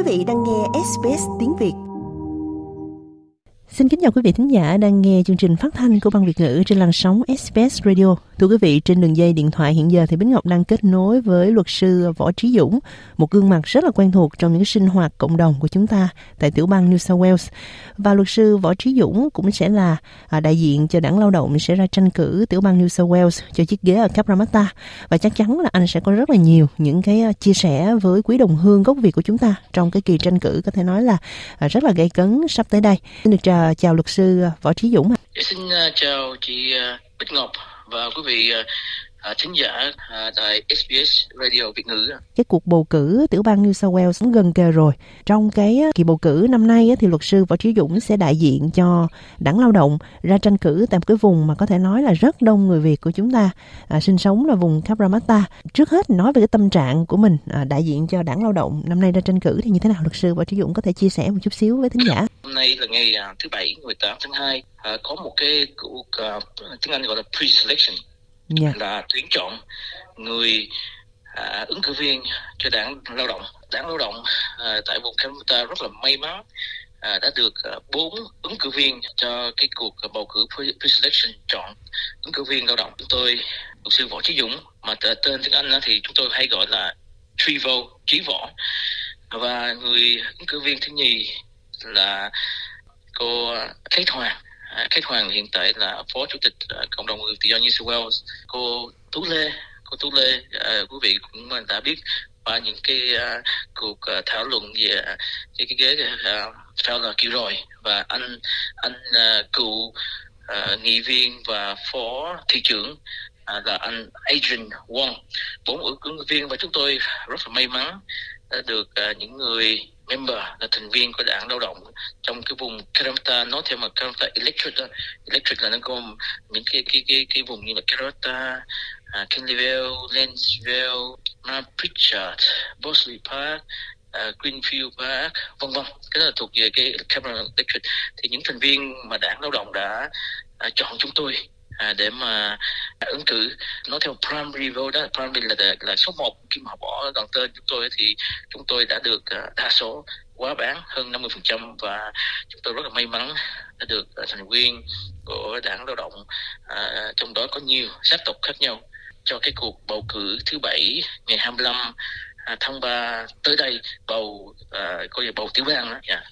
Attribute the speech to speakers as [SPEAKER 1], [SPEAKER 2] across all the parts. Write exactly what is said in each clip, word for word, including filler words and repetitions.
[SPEAKER 1] vị đang nghe ét bê ét tiếng Việt.
[SPEAKER 2] Xin kính chào quý vị thính giả đang nghe chương trình phát thanh của Ban Việt ngữ trên làn sóng ét bê ét Radio. Thưa quý vị, trên đường dây điện thoại hiện giờ thì Bính Ngọc đang kết nối với luật sư Võ Trí Dũng, một gương mặt rất là quen thuộc trong những sinh hoạt cộng đồng của chúng ta tại tiểu bang New South Wales. Và luật sư Võ Trí Dũng cũng sẽ là đại diện cho đảng lao động sẽ ra tranh cử tiểu bang New South Wales cho chiếc ghế ở Cabramatta. Và chắc chắn là anh sẽ có rất là nhiều những cái chia sẻ với quý đồng hương gốc Việt của chúng ta trong cái kỳ tranh cử có thể nói là rất là gay cấn sắp tới đây. Xin được chào, chào luật sư Võ Trí Dũng.
[SPEAKER 3] Xin chào chị Bích Ngọc và quý vị thính giả tại ét bê ét Radio Việt ngữ.
[SPEAKER 2] Cái cuộc bầu cử tiểu bang New South Wales cũng gần kề rồi. Trong cái kỳ bầu cử năm nay thì luật sư Võ Trí Dũng sẽ đại diện cho đảng lao động ra tranh cử tại một cái vùng mà có thể nói là rất đông người Việt của chúng ta à, sinh sống là vùng Cabramatta. Trước hết nói về cái tâm trạng của mình à, đại diện cho đảng lao động năm nay ra tranh cử thì như thế nào, luật sư Võ Trí Dũng có thể chia sẻ một chút xíu với thính giả?
[SPEAKER 3] Hôm nay là ngày thứ Bảy, mười tám tháng hai, à, có một cái cuộc uh, tiếng Anh gọi là pre-selection. Yeah. Là tuyển chọn người à, ứng cử viên cho đảng lao động. Đảng lao động à, tại vùng Cabramatta rất là may mắn à, đã được bốn à, ứng cử viên cho cái cuộc à, bầu cử pre-selection chọn ứng cử viên lao động. Chúng tôi, luật sư Võ Trí Dũng, mà tên tiếng Anh thì chúng tôi hay gọi là Trevo, Trí Võ. Và người ứng cử viên thứ nhì là cô Kate Hoàng. Kate Hoàng hiện tại là phó chủ tịch uh, cộng đồng người tự do New South Wales. Cô Tú Lê, cô Tú Lê, uh, quý vị cũng đã biết qua những cái uh, cuộc uh, thảo luận về uh, cái, cái ghế uh, Fowler kiểu rồi. Và anh anh uh, cựu uh, nghị viên và phó thị trưởng uh, là anh Adrian Wong. Bốn ứng cử viên và chúng tôi rất là may mắn đã được uh, những người member là thành viên của đảng lao động trong cái vùng Cabramatta, nói theo mà Cabramatta electorate, electorate là nó gồm những cái cái cái cái vùng như là Cabramatta, uh, Kinleyville, Lanesville, Mount Pritchard, Bosley Park, uh, Greenfield Park, vân vân. Cái đó là thuộc về cái Cabramatta electorate. Thì những thành viên mà đảng lao động đã uh, chọn chúng tôi À, để mà à, ứng cử. Nói theo primary vote đó, primary là, là, là số một, khi mà họ bỏ đoàn tên chúng tôi thì chúng tôi đã được à, đa số quá bán hơn năm mươi phần trăm và chúng tôi rất là may mắn đã được à, thành viên của đảng lao động, à, trong đó có nhiều sắc tộc khác nhau cho cái cuộc bầu cử thứ Bảy ngày hai mươi lăm à, tháng ba tới đây, bầu à, coi như bầu tiểu bang đó. Yeah.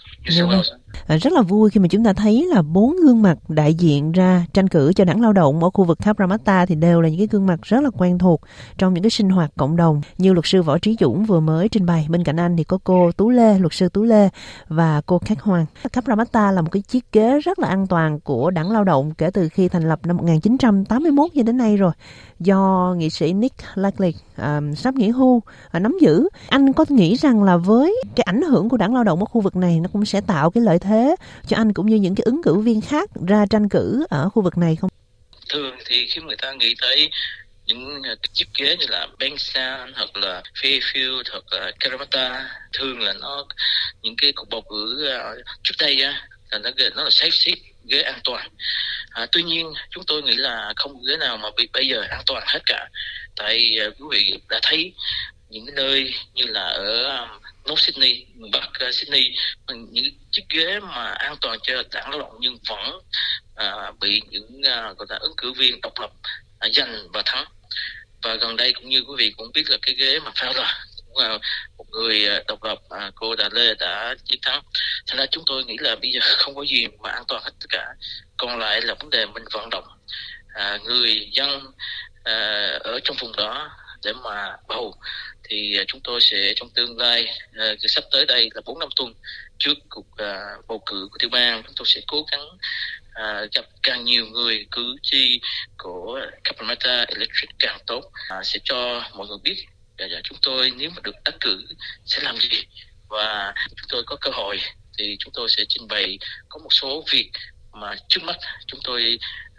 [SPEAKER 2] À, rất là vui khi mà chúng ta thấy là bốn gương mặt đại diện ra tranh cử cho đảng lao động ở khu vực Cabramatta thì đều là những cái gương mặt rất là quen thuộc trong những cái sinh hoạt cộng đồng như luật sư Võ Trí Dũng vừa mới trình bày. Bên cạnh anh thì có cô Tú Lê, luật sư Tú Lê và cô Kate Hoàng. Cabramatta là một cái chiếc ghế rất là an toàn của đảng lao động kể từ khi thành lập năm một nghìn chín trăm tám mươi mốt cho đến nay rồi, do nghị sĩ Nick Clegg uh, sắp nghỉ hưu uh, nắm giữ. Anh có nghĩ rằng là với cái ảnh hưởng của đảng lao động ở khu vực này nó cũng sẽ tạo cái lợi thế cho anh cũng như những cái ứng cử viên khác ra tranh cử ở khu vực này không?
[SPEAKER 3] Thường thì khi người ta nghĩ tới những chiếc ghế như là Bankstown hoặc là Fairfield hoặc là Cabramatta, thường là nó những cái cuộc bầu cử uh, trước đây á, là nó nó là safe seat, ghế an toàn. À, tuy nhiên chúng tôi nghĩ là không ghế nào mà bị bây giờ an toàn hết cả. Tại uh, quý vị đã thấy những cái nơi như là ở um, North Sydney, miền Bắc uh, Sydney, những chiếc ghế mà an toàn cho đảng lao động nhưng vẫn uh, bị những uh, gọi là ứng cử viên độc lập uh, giành và thắng. Và gần đây cũng như quý vị cũng biết là cái ghế mà Fowler cũng là một người uh, độc lập, uh, cô Đà Lê đã chiến thắng. Thành ra chúng tôi nghĩ là bây giờ không có gì mà an toàn hết tất cả. Còn lại là vấn đề mình vận động uh, người dân uh, ở trong vùng đó để mà bầu. Thì chúng tôi sẽ trong tương lai uh, sắp tới đây là bốn năm tuần trước cuộc uh, bầu cử của tiểu bang, chúng tôi sẽ cố gắng uh, gặp càng nhiều người cử tri của Cabramatta Electorate càng tốt, uh, sẽ cho mọi người biết uh, chúng tôi nếu mà được đắc cử sẽ làm gì, và chúng tôi có cơ hội thì chúng tôi sẽ trình bày có một số việc mà trước mắt chúng tôi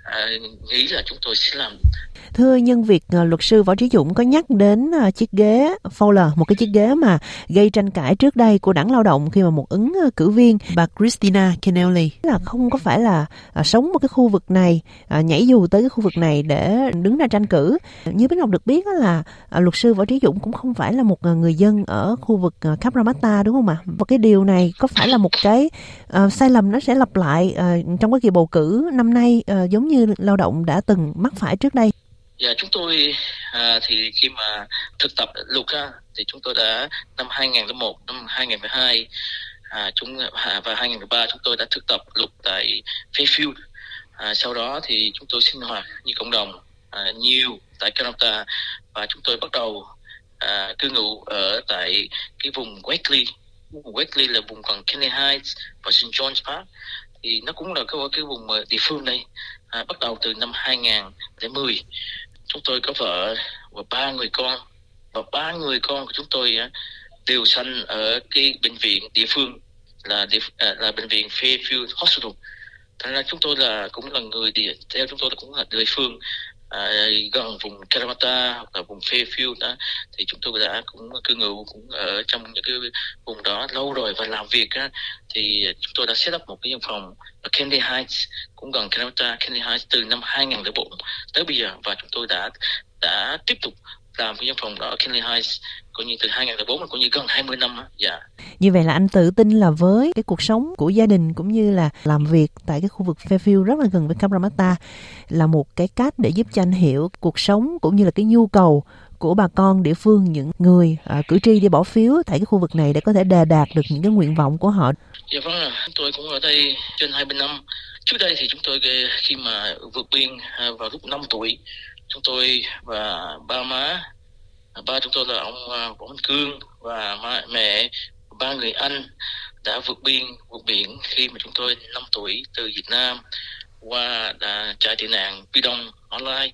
[SPEAKER 3] à, nghĩ là chúng tôi sẽ làm.
[SPEAKER 2] Thưa nhân Việt, luật sư Võ Trí Dũng có nhắc đến chiếc ghế Fowler, một cái chiếc ghế mà gây tranh cãi trước đây của Đảng Lao động khi mà một ứng cử viên bà Christina Keneally là không có phải là sống một cái khu vực này, nhảy dù tới cái khu vực này để đứng ra tranh cử. Như Bích Ngọc được biết là luật sư Võ Trí Dũng cũng không phải là một người dân ở khu vực Cabramatta, đúng không ạ? Và cái điều này có phải là một cái uh, sai lầm nó sẽ lặp lại uh, trong cái kỳ bầu cử năm nay uh, giống như Lao động đã từng mắc phải trước đây?
[SPEAKER 3] Dạ, chúng tôi à, thì khi mà thực tập luật á, thì chúng tôi đã năm hai nghìn lẻ một, năm hai nghìn lẻ hai à, chúng à, và hai nghìn lẻ ba chúng tôi đã thực tập luật tại Fairfield. À, sau đó thì chúng tôi sinh hoạt như cộng đồng à, nhiều tại Canada, và chúng tôi bắt đầu à, cư ngụ ở tại cái vùng Wesley. Vùng Wesley là vùng gần Kennedy Heights và Saint John's Park, thì nó cũng là cái cái vùng địa phương đây. À, bắt đầu từ năm hai nghìn lẻ mười, chúng tôi có vợ và ba người con, và ba người con của chúng tôi đều sanh ở cái bệnh viện địa phương là là, là bệnh viện Fairfield Hospital. Thành ra chúng tôi là cũng là người địa, theo chúng tôi là cũng là địa phương à, gần vùng Cabramatta hoặc là vùng Fairfield đó, thì chúng tôi đã cũng cư ngụ cũng ở trong những cái vùng đó lâu rồi, và làm việc á, thì chúng tôi đã set up một cái văn phòng ở Kennedy Heights, cũng gần Cabramatta. Kennedy Heights từ năm hai nghìn lẻ bốn tới bây giờ, và chúng tôi đã đã tiếp tục làm cái văn phòng đó ở Kennedy Heights coi như từ hai nghìn lẻ bốn, coi như gần hai mươi năm á. Dạ.
[SPEAKER 2] Như vậy là anh tự tin là với cái cuộc sống của gia đình cũng như là làm việc tại cái khu vực Fairfield rất là gần với Cabramatta là một cái cách để giúp cho anh hiểu cuộc sống cũng như là cái nhu cầu của bà con địa phương, những người uh, cử tri đi bỏ phiếu tại cái khu vực này để có thể đề đạt được những cái nguyện vọng của họ.
[SPEAKER 3] Dạ vâng ạ, chúng tôi cũng ở đây trên hai mươi năm. Trước đây thì chúng tôi khi mà vượt biên vào lúc năm tuổi, chúng tôi và ba má, ba chúng tôi là ông Võ Văn Cương và mẹ, ba người anh đã vượt biên vượt biển khi mà chúng tôi năm tuổi từ Việt Nam qua đã trại tị nạn Bi Đông online,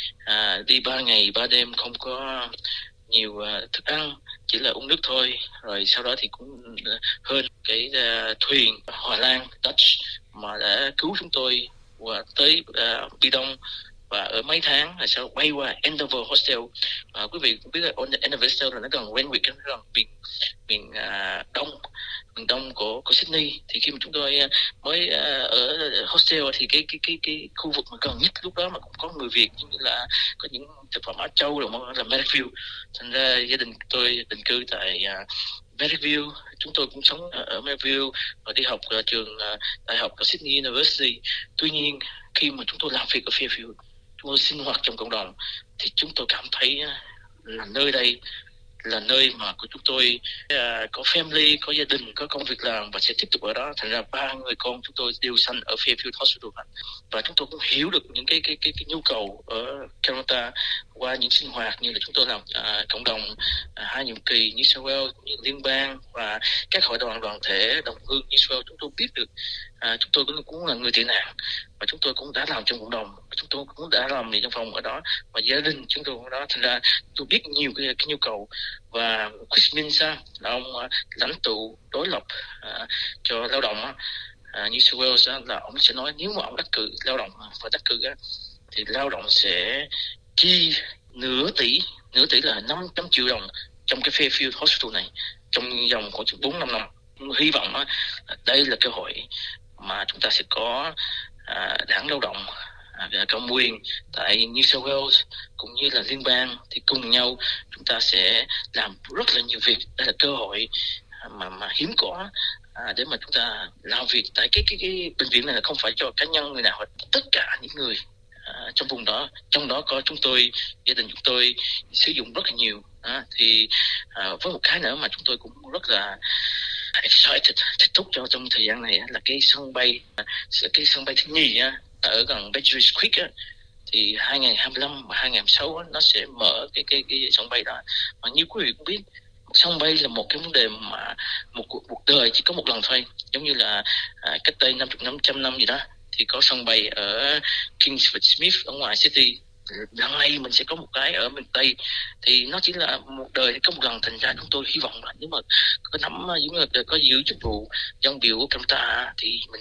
[SPEAKER 3] à, đi ba ngày ba đêm, không có nhiều uh, thức ăn, chỉ là uống nước thôi. Rồi sau đó thì cũng hơn cái uh, thuyền Hòa Lan Dutch mà đã cứu chúng tôi qua tới uh, Bi Đông, và ở mấy tháng là sau bay qua Endeavour Hostel. À, quý vị cũng biết là Endeavour Hostel là nó gần Randwick, nó gần miền miền à, đông miền đông của của Sydney. Thì khi mà chúng tôi mới à, ở hostel thì cái cái cái cái khu vực mà gần nhất lúc đó mà cũng có người Việt, như là có những thực phẩm Á Châu rồi là Merrickville. Thành ra gia đình tôi định cư tại à, Merrickville. Chúng tôi cũng sống ở Merrickville và đi học ở trường uh, đại học ở Sydney University. Tuy nhiên khi mà chúng tôi làm việc ở Fairfield, chúng tôi sinh hoạt trong cộng đồng, thì chúng tôi cảm thấy là nơi đây là nơi mà của chúng tôi uh, có family, có gia đình, có công việc làm và sẽ tiếp tục ở đó. Thành ra ba người con chúng tôi đều sanh ở Fairfield Hospital, và chúng tôi cũng hiểu được những cái cái cái, cái nhu cầu ở Canada qua những sinh hoạt như là chúng tôi làm uh, cộng đồng uh, hai nhiệm kỳ New South Wales, như liên bang và các hội đoàn đoàn thể đồng hương New South Wales. Chúng tôi biết được uh, chúng tôi cũng, cũng là người tị nạn, và chúng tôi cũng đã làm trong cộng đồng, chúng tôi cũng đã làmในvăn phòng ở đó, và gia đình chúng tôi ở đó. Thành ra tôi biết nhiều cái, cái nhu cầu. Và Chris Minsa là ông uh, lãnh tụ đối lập uh, cho lao động uh, New South Wales, uh, là ông sẽ nói nếu mà ông đắc cử lao động và đắc cử uh, thì lao động sẽ chi nửa tỷ nửa tỷ là năm trăm triệu đồng trong cái Fairfield Hospital này trong vòng khoảng bốn năm năm. Hy vọng uh, đây là cơ hội mà chúng ta sẽ có uh, đảng lao động cộng quyền tại New South Wales cũng như là liên bang, thì cùng nhau chúng ta sẽ làm rất là nhiều việc. Đây là cơ hội mà mà hiếm có à, để mà chúng ta làm việc tại cái cái cái bệnh viện này, là không phải cho cá nhân người nào, tất cả những người à, trong vùng đó, trong đó có chúng tôi, gia đình chúng tôi sử dụng rất là nhiều. À, thì à, với một cái nữa mà chúng tôi cũng rất là excited, thích thúc cho trong thời gian này là cái sân bay, cái sân bay thứ nhì á, ở gần Badgerys Creek á, thì hai nghìn hai mươi lăm và hai nghìn hai mươi sáu á, nó sẽ mở cái cái cái sân bay đó. Mà như quý vị cũng biết, sân bay là một cái vấn đề mà một cuộc đời chỉ có một lần thôi. Giống như là à, cách đây năm mươi năm trăm năm gì đó thì có sân bay ở Kingsford Smith ở ngoài City. Lần này mình sẽ có một cái ở miền Tây, thì nó chỉ là một đời có một lần. Thành ra chúng tôi hy vọng là nếu mà có nắm giống như là có giữ chức vụ dân biểu của chúng ta thì mình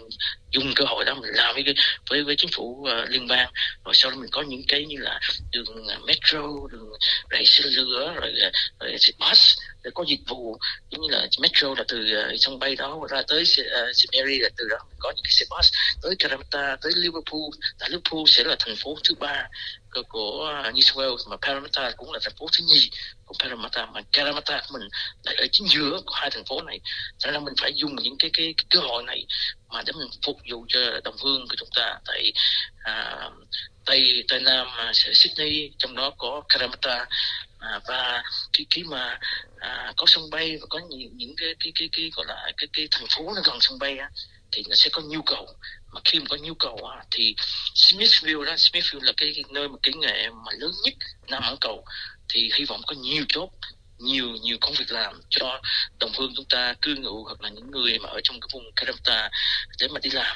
[SPEAKER 3] dùng cơ hội đó mình làm với với với chính phủ uh, liên bang, rồi sau đó mình có những cái như là đường uh, metro, đường rải xe lửa, rồi, rồi bus để có dịch vụ giống như là metro là từ uh, sân bay đó ra tới uh, Sydney, là từ đó mình có những cái xe bus tới Parramatta, tới Liverpool. Tại Liverpool sẽ là thành phố thứ ba của, của uh, New South Wales, mà Parramatta cũng là thành phố thứ nhì của Parramatta, mà Parramatta của mình lại ở chính giữa của hai thành phố này. Cho nên mình phải dùng những cái cái, cái cơ hội này mà để mình phục vụ cho đồng hương của chúng ta tại à, tây tây nam à, Sydney, trong đó có Parramatta, à, và khi khi mà à, có sân bay và có những những cái cái cái, cái gọi là cái cái thành phố nó gần sân bay á, thì nó sẽ có nhu cầu. Mà khi mà có nhu cầu á, thì Smithfield đó, Smithfield là cái, cái nơi mà kỹ nghệ mà lớn nhất Nam Ấn Cầu, thì hy vọng có nhiều job, nhiều nhiều công việc làm cho đồng hương chúng ta cư ngụ hoặc là những người mà ở trong cái vùng Parramatta để mà đi làm.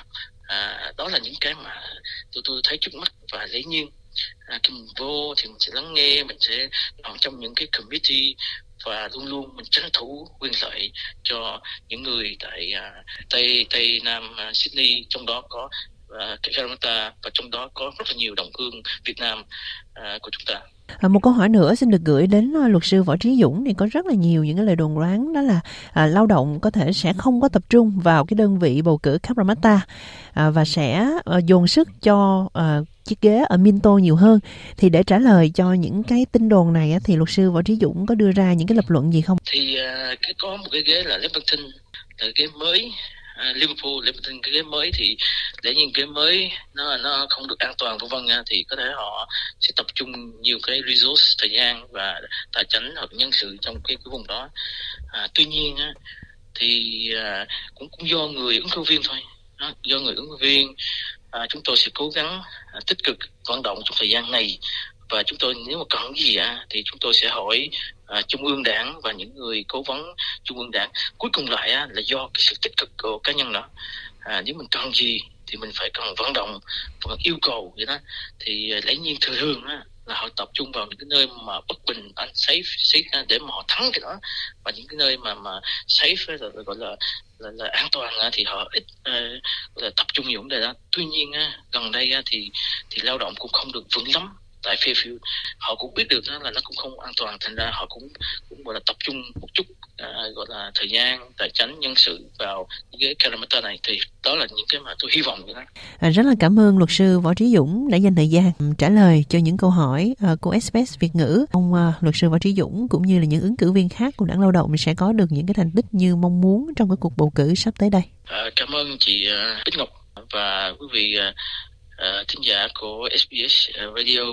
[SPEAKER 3] À, đó là những cái mà tôi tôi thấy trước mắt, và dĩ nhiên à, khi mình vô thì mình sẽ lắng nghe, mình sẽ nằm trong những cái committee và luôn luôn mình tranh thủ quyền lợi cho những người tại à, tây tây nam à, Sydney, trong đó có à, Parramatta, và trong đó có rất là nhiều đồng hương Việt Nam à, của chúng ta.
[SPEAKER 2] À, một câu hỏi nữa xin được gửi đến uh, luật sư Võ Trí Dũng. Thì có rất là nhiều những cái lời đồn đoán đó là à, lao động có thể sẽ không có tập trung vào cái đơn vị bầu cử Parramatta à, và sẽ uh, dồn sức cho uh, chiếc ghế ở Minto nhiều hơn. Thì để trả lời cho những cái tin đồn này á, thì luật sư Võ Trí Dũng có đưa ra những cái lập luận gì không?
[SPEAKER 3] Thì uh, cái có một cái ghế là Leppington, là ghế mới. Uh, Liverpool, Liverpool cái ghế mới, thì để nhìn cái mới nó nó không được an toàn vân vân nha, thì có thể họ sẽ tập trung nhiều cái resource, thời gian và tài chính hoặc nhân sự trong cái cái vùng đó. À, tuy nhiên á, thì à, cũng cũng do người ứng cử viên thôi, đó, do người ứng cử viên. À, chúng tôi sẽ cố gắng à, tích cực vận động trong thời gian này, và chúng tôi nếu mà cần gì á, thì chúng tôi sẽ hỏi à, Trung ương Đảng và những người cố vấn Trung ương Đảng. Cuối cùng lại á, là do cái sự tích cực của cá nhân đó. À, nếu mình cần gì thì mình phải cần vận động và yêu cầu vậy đó, thì lẽ nhiên thường thường á, là họ tập trung vào những cái nơi mà bất bình, unsafe, safe để mà họ thắng cái đó, và những cái nơi mà mà safe là, là gọi là là, là an toàn thì họ ít uh, là tập trung nhiều vấn đề đó. Tuy nhiên á, gần đây á, thì thì lao động cũng không được vững lắm tại Fairfield. Họ cũng biết được đó là nó cũng không an toàn, thành ra họ cũng cũng gọi là tập trung một chút uh, gọi là thời gian, tài chính, nhân sự vào những cái Parramatta này. Thì đó là những cái mà tôi hy vọng vậy đó.
[SPEAKER 2] À, rất là cảm ơn luật sư Võ Trí Dũng đã dành thời gian trả lời cho những câu hỏi uh, của ét bê ét Việt ngữ. Ông uh, luật sư Võ Trí Dũng cũng như là những ứng cử viên khác của Đảng Lao động sẽ có được những cái thành tích như mong muốn trong cái cuộc bầu cử sắp tới đây.
[SPEAKER 3] À, cảm ơn chị uh, Bích Ngọc và quý vị uh, uh, thính giả của ét bê ét Radio.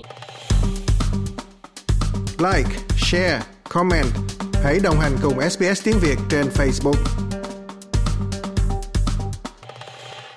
[SPEAKER 4] Like, share, comment. Hãy đồng hành cùng ét bê ét tiếng Việt trên Facebook.